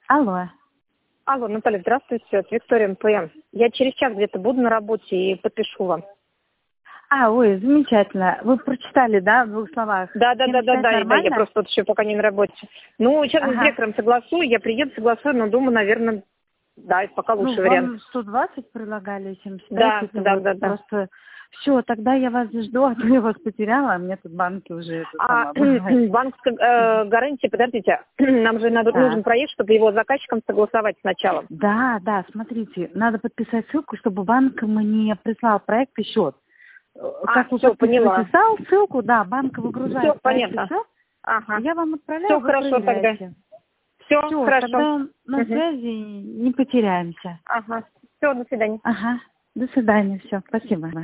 Алло. Алло, Наталья, здравствуйте, это Виктория МПМ. Я через час где-то буду на работе и подпишу вам. Ой, замечательно. Вы прочитали, да, в двух словах? Да, Нормально? я просто вот еще пока не на работе. Ну, сейчас с директором согласую, я приеду, согласую, но думаю, наверное, да, это пока лучший вариант. Вам 120 предлагали, 75? Да. Просто все, тогда я вас жду, а то я вас потеряла, а мне тут банки уже Банковская гарантия, подождите, нам же нужен проект, чтобы его с заказчиком согласовать сначала. Да, смотрите, надо подписать ссылку, чтобы банк мне прислал проект и счет. Как вы подписываете ссылку, да, банк выгружает проект и счет, я вам отправляю, все хорошо тогда. Все хорошо. Тогда на связи не потеряемся. Все, до свидания. До свидания, все, спасибо.